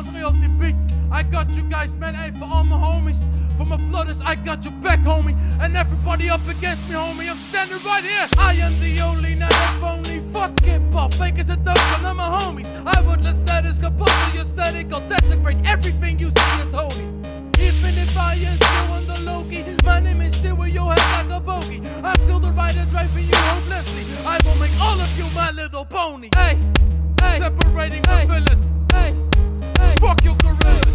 Andre op die beat. I got you guys, man. Hey, for all my homies, for my flooders, I got your back, homie. And everybody up against me, homie. I'm standing right here. I am the only, not a phony. Fuck hip-hop, fake as a dog, and I'm my homies. I would let status kapot to your static. I'll desecrate everything you see as holy. Even if I am still on the low-key, my name is still where your head like a bogey. I'm still the rider driving you hopelessly. I will make all of you my little pony. Hey, hey, separating the villains. Hey, hey, fuck your gorillas.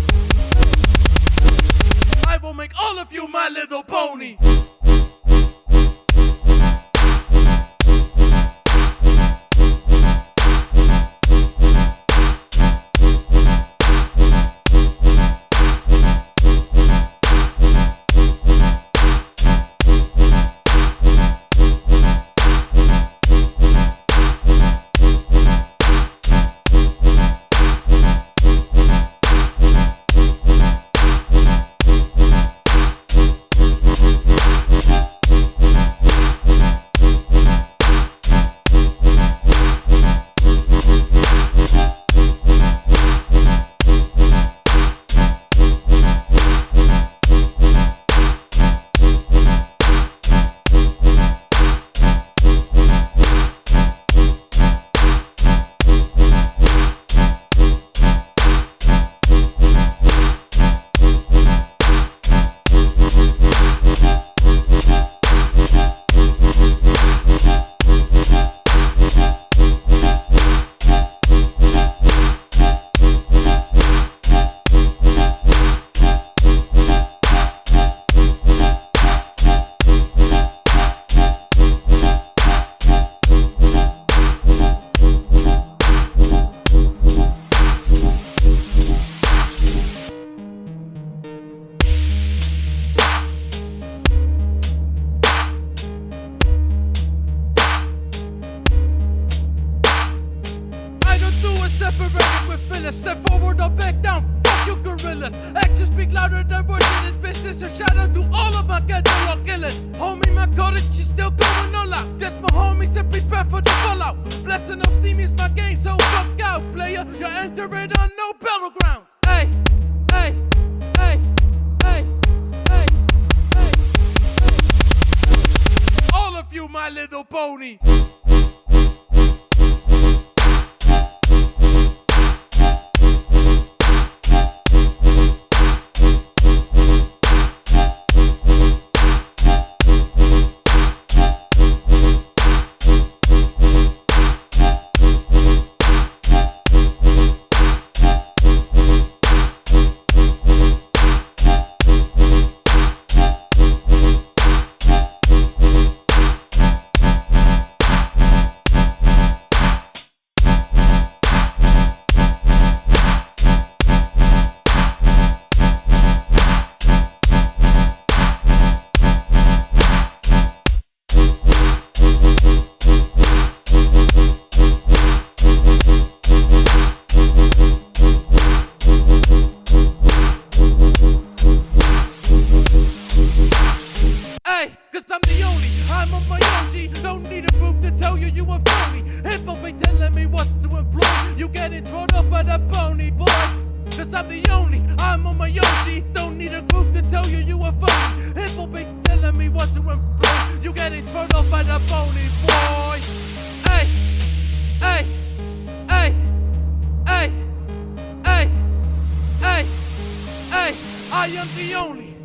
I will make all of you my little pony. Separated with fillers, step forward or back down, fuck you gorillas. Actions speak louder than words in this business. A shout out to all of my goddamn killers. Homie, my cottage, she's still going all out. That's my homie, so prepare for the fallout. Blessing of steam is my game, so fuck out, player. You're entering on no battlegrounds. Hey, hey, hey, hey, hey, hey, hey. All of you, my little pony. I'm on my own G, don't need a group to tell you you a phony. Hip-hop ain't telling me what to employ. You getting thrown off by that pony, boy. Cause I'm the only, I'm on my own G, don't need a group to tell you you a phony. Hip-hop ain't telling me what to employ. You getting thrown off by that pony, boy. Hey, hey, hey, hey, hey, hey, hey, I am the only.